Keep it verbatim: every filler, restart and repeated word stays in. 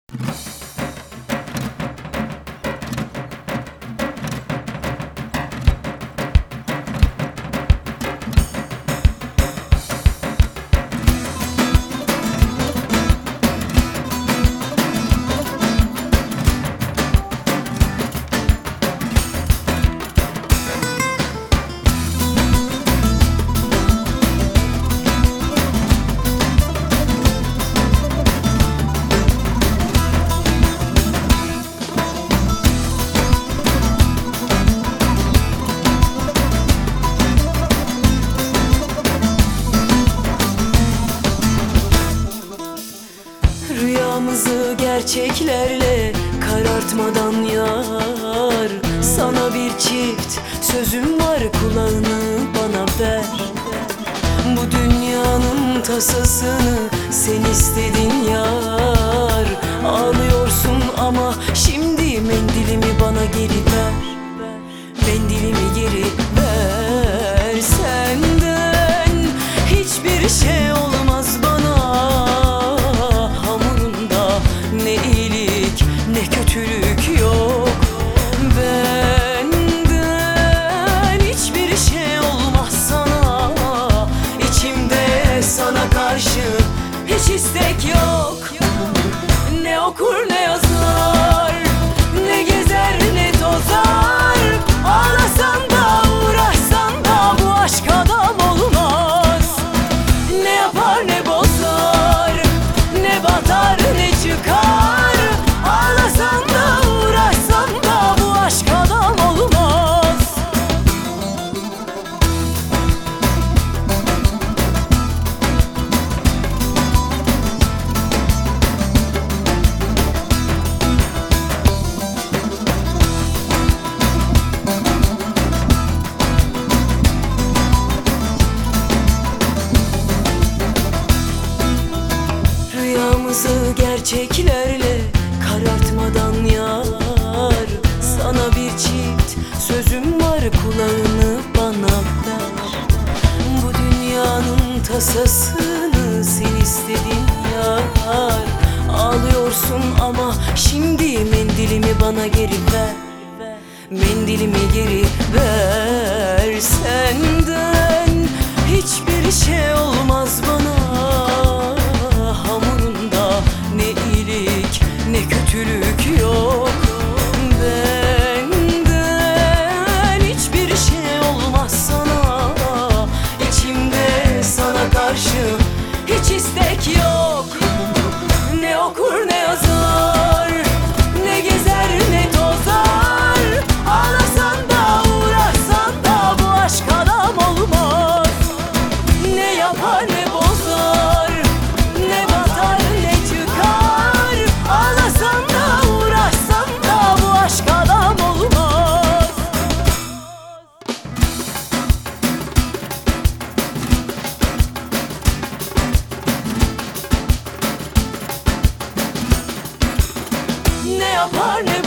Rüyamızı gerçeklerle karartmadan yar. Sana bir çift sözüm var, kulağını bana ver. Bu dünyanın tasasını sen istedin yar. Ağlıyorsun ama şimdi mendilimi bana geri ver. Mendilimi geri ver. Senden hiçbir şey olmaz bana. Ne iyilik ne kötülük yok. Benden hiçbir şey olmaz sana. İçimde sana karşı hiç istek yok. Ne okur ne yazar, ne gezer ne tozar. Ağlasan da uğraşsan da bu aşk adam olmaz. Ne yapar ne bozar, ne batar ne çıkar. Ağlasan da uğraşsan da bu aşk adam olmaz. Rüyamızı gerçeklerle karartmadan yar. Sana bir çift sözüm var, kulağını bana ver. Bu dünyanın tasasını sen istedin yar. Ağlıyorsun ama şimdi mendilimi bana geri ver. Mendilimi geri ver. Senden hiçbir şey olmaz bana. Ne iyilik ne kötülük yok. Benden hiçbir şey olmaz sana. İçimde sana karşı hiç istek yok. Ne okur ne yazar, ne gezer ne tozar. Ağlasan da uğraşsan da bu aşk adam olmaz. Ne yapar ne bozar, ne batar ne çıkar. Ağlasan da uğraşsan da bu aşk adam olmaz. Ne yapar ne